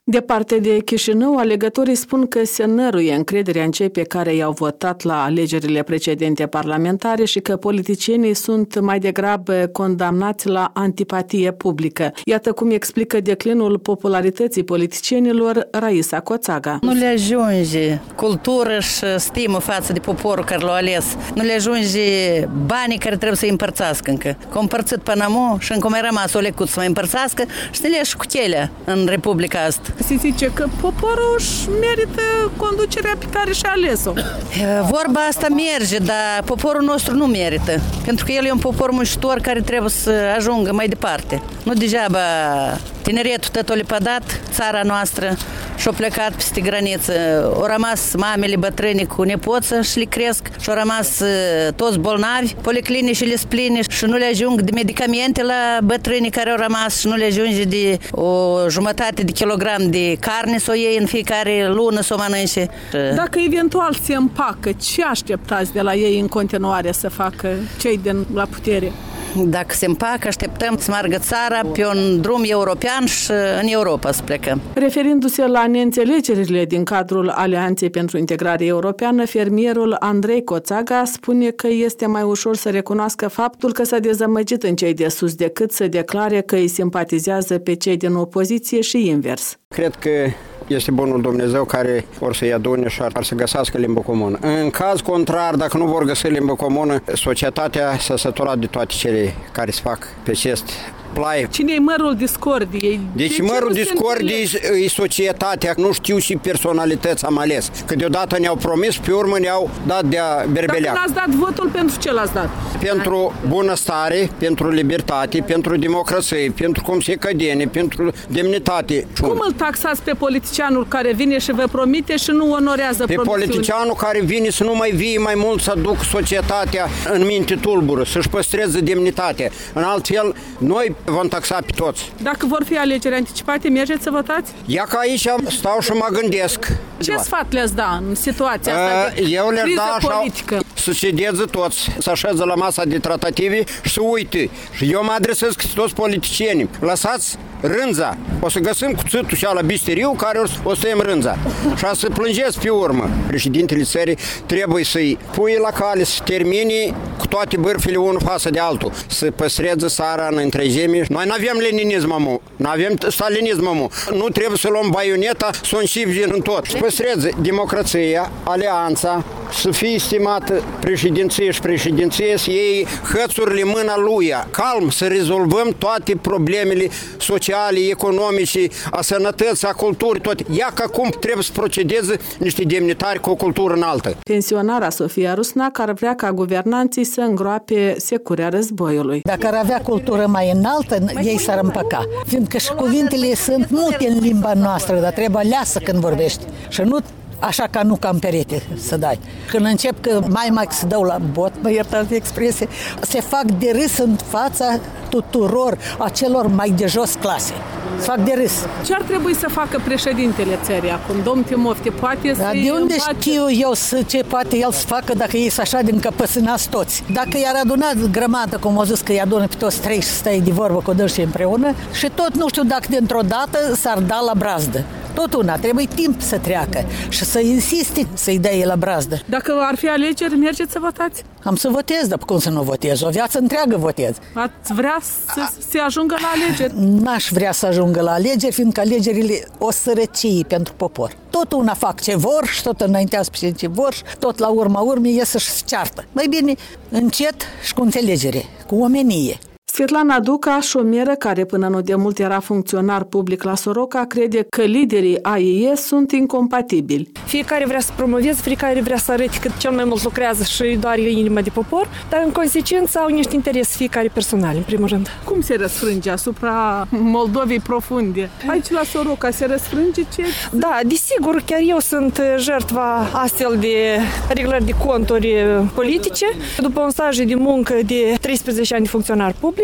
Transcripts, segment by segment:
Departe de Chișinău, alegătorii spun că se năruie încrederea în cei pe care i-au votat la alegerile precedente parlamentare și că politicienii sunt mai degrabă condamnați la antipatie publică. Iată cum explică declinul popularității politicienilor Raisa Coțaga. Nu le ajunge cultură și stimă față de poporul care l-a ales. Nu le ajunge banii care trebuie să-i împărțească încă. Că împărțit până amu și încă mai rămas o lecut să mai împărțească și le și cuchelea în Republica asta. Se zice că poporul își merită conducerea pe care și-a ales-o. Vorba asta merge, dar poporul nostru nu merită. Pentru că el e un popor muncitor care trebuie să ajungă mai departe. Nu degeaba tineretul tot o lepădat țara noastră și-au plecat peste graniță. Au rămas mamele bătrâni cu nepoță și le cresc și au rămas toți bolnavi, policlinicile pline și nu le ajung de medicamente la bătrânii care au rămas și nu le ajunge de o jumătate de kilogram de carne să o iei în fiecare lună să o mănânce. Dacă eventual se împacă, ce așteptați de la ei în continuare să facă cei de la putere? Dacă se împacă, așteptăm să meargă țara pe un drum european și în Europa să plecăm. Referindu-se la neînțelegerile din cadrul Alianței pentru Integrare Europeană, fermierul Andrei Coțaga spune că este mai ușor să recunoască faptul că s-a dezamăgit în cei de sus decât să declare că îi simpatizează pe cei din opoziție și invers. Cred că este bunul Dumnezeu care or să-i adune și ar să găsească limbă comună. În caz contrar, dacă nu vor găsi limbă comună, societatea s-a săturat de toate cele care se fac pe acest plai. Cine e mărul discordiei? Deci mărul discordiei e societatea, nu știu și personalități am ales. Că deodată ne-au promis, pe urmă ne-au dat de-a berbeleac. Dacă l-ați dat votul, pentru ce l-ați dat? Pentru bunăstare, pentru libertate, pentru democrație, pentru cum se cădene, pentru demnitate. Cum îl taxați pe politicianul care vine și vă promite și nu onorează promisiunile? Pe politicianul care vine să nu mai vie mai mult, să duc societatea în minte tulbură, să-și păstreze demnitatea. În altfel, noi vom taxa pe toți. Dacă vor fi alegeri anticipate, mergeți să votați? Ia că aici stau și mă gândesc. Ce sfat le-ați da în situația asta de eu le-aș da politică? Să cedeze toți, să așeze la masa de tratative și să uite. Și eu mă adresez că toți politicienii. Lăsați rânza. O să găsim cuțitul și la bisteriu care o să tăiem rânza. Și a să plângeți pe urmă. Președintele țării trebuie să-i pui la cale, să termine cu toate bârfile unul față de altul. Să păstreze țara în întregime. Noi nu avem leninism, amu. Nu avem stalinism, amu. Nu trebuie să luăm baioneta, să o înșivim în tot. Să păstreze democrația, alianța, să fie stimată președinție și președinție, să iei hățurile în mâna lui. Calm, să rezolvăm toate problemele sociale, economice, a sănătății, a culturii, toate. Ia că acum trebuie să procedeze niște demnitari cu o cultură înaltă. Pensionara Sofia Rusnac ar vrea ca guvernanții să îngroape securea războiului. Dacă ar avea cultură mai înaltă, ei s-ar împăca. Fiindcă și cuvintele sunt multe în limba noastră, dar trebuie aleasă când vorbești. Și nu așa ca nu ca în perete să dai. Când încep că mai să dau la bot, mă iertați de expresie, se fac de râs în fața tuturor acelor mai de jos clase. Se fac de râs. Ce ar trebui să facă președintele țării acum? Domn Timofte, poate să... De unde știu eu ce poate el să facă dacă ei sunt așa de încăpățânați toți? Dacă i-ar aduna grămadă, cum au zis că i adună pe toți trei și stai de vorbă cu dânsii împreună, și tot nu știu dacă dintr-o dată s-ar da la brazdă. Tot una, trebuie timp să treacă și să insiste să-i dea la brazdă. Dacă ar fi alegeri, mergeți să votați? Am să votez, dar cum să nu votez? O viață întreagă votez. Ați vrea să se ajungă la alegeri? N-aș vrea să ajungă la alegeri, fiindcă alegerile o sărăcie pentru popor. Tot una fac ce vor și tot înaintează pe ce vor și tot la urma urmei ies să-și ceartă. Mai bine, încet și cu înțelegere, cu omenie. Svetlana Duca, șomeră care până nu demult era funcționar public la Soroca, crede că liderii AIE sunt incompatibili. Fiecare vrea să promoveze, fiecare vrea să arăte că cel mai mult lucrează și doare inima de popor, dar în consecință au niște interese fiecare personal, în primul rând. Cum se răsfrânge asupra Moldovei profunde? Aici la Soroca se răsfrânge ce? Da, desigur, chiar eu sunt jertva astfel de reglări de conturi politice. După un staj de muncă de 13 ani de funcționar public,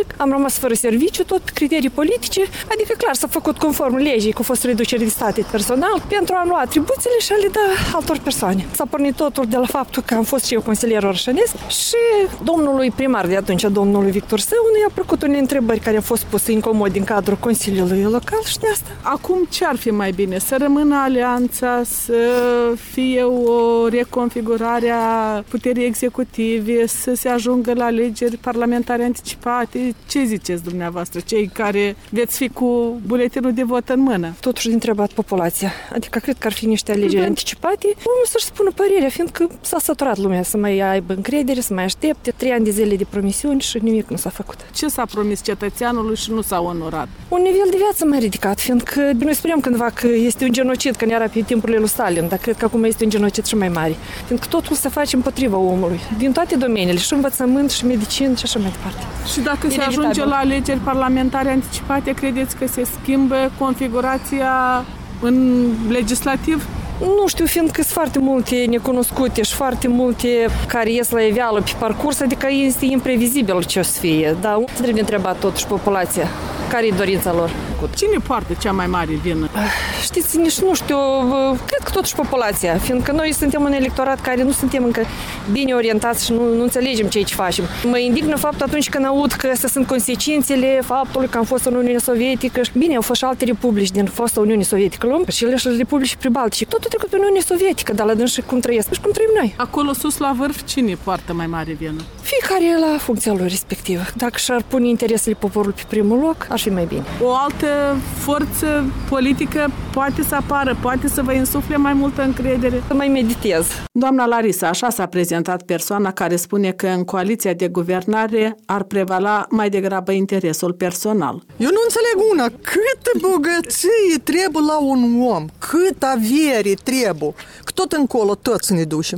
public, am rămas fără serviciu, tot pe criterii politice, adică clar s-a făcut conform legii că a fost reducere de stat personal pentru a lua atribuțiile și a le da altor persoane. S-a pornit totul de la faptul că am fost și eu consilier orșănesc și domnului primar de atunci, domnului Victor Săunu, i-a plăcut unele întrebări care au fost puse incomod din cadrul Consiliului Local și de asta. Acum ce ar fi mai bine? Să rămână alianța, să fie o reconfigurare a puterii executive, să se ajungă la alegeri parlamentare anticipate? Ce ziceți dumneavoastră, cei care veți fi cu buletinul de vot în mână? Totuși de întrebat populația. Adică cred că ar fi niște alegeri anticipate. Omul să-și spună părerea, fiindcă s-a săturat lumea să mai aibă încredere, să mai aștepte 3 ani de zile de promisiuni și nimic nu s-a făcut. Ce s-a promis cetățeanului și nu s-a onorat? Un nivel de viață mai ridicat, fiindcă noi spuneam cândva că este un genocid, că era pe timpurile lui Stalin, dar cred că acum este un genocid și mai mare. Fiindcă totul se face împotriva omului, din toate domeniile, și învățământ, și medicină, și așa mai departe. Și dacă se ajunge la alegeri parlamentare anticipate, credeți că se schimbă configurația în legislativ? Nu știu, fiindcă sunt foarte multe necunoscute și foarte multe care ies la iveală pe parcurs, adică este imprevizibil ce o să fie. Dar trebuie întrebat totuși populația. Care e dorința lor? Cine poartă cea mai mare vină? Știți, nici nu știu, cred că totuși populația, fiindcă noi suntem un electorat care nu suntem încă bine orientați și nu înțelegem ce facem. Mă indignă faptul atunci când aud că astea sunt consecințele faptului că am fost în Uniunea Sovietică. Bine, au fost și alte republici din fosta Uniune Sovietică, luăm și ele și republici pribaltice. Totul trecut în Uniunea Sovietică, dar la dânsă cum trăiesc și cum trăim noi. Acolo sus la vârf, cine poartă mai mare vină? Fiecare la funcția lui respectivă. Dacă și-ar pune interesele poporului pe primul loc, ar fi mai bine. O altă forță politică poate să apară, poate să vă insufle mai multă încredere. Să mai meditez. Doamna Larisa, așa s-a prezentat persoana care spune că în coaliția de guvernare ar prevala mai degrabă interesul personal. Eu nu înțeleg una, câtă bogăție trebuie la un om, cât avere trebuie, că tot încolo toți ne ducem.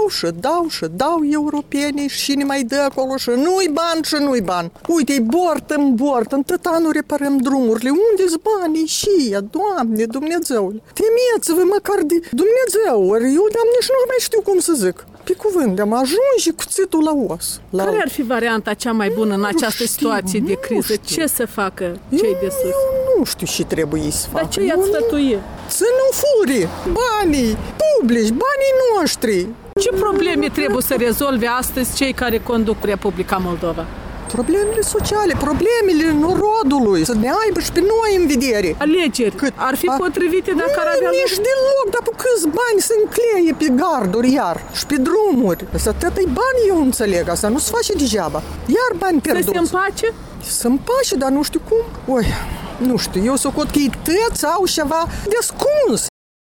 Dau europenii și ne mai dă acolo și nu-i bani și nu-i bani. Uite-i bort în tot anul reparăm drumurile. Unde-s banii și ea? Doamne, Dumnezeule, temeți-vă măcar de Dumnezeu, ori eu, Doamne, și nu mai știu cum să zic. Pe cuvânt, am ajuns și cuțitul la os. Care ar fi varianta cea mai bună în această situație de criză? Ce să facă cei de sus? Eu nu știu ce trebuie să facă. Dar ce i-ați sfătuie? Să nu furi banii publici, banii noștri. Ce probleme trebuie să rezolve astăzi cei care conduc Republica Moldova? Problemele sociale, problemele norodului, să ne aibă și pe noi în vedere. Alegeri ar fi potrivite dacă ar avea... Nu, nici deloc, dar cu câți bani se încleie pe garduri iar și pe drumuri. Asta atâta-i bani, eu înțeleg, asta nu se face degeaba. Iar bani pierduți. Să se împace? Să împace, dar nu știu cum. Nu știu, eu socot că ei tăți au ceva de ascuns.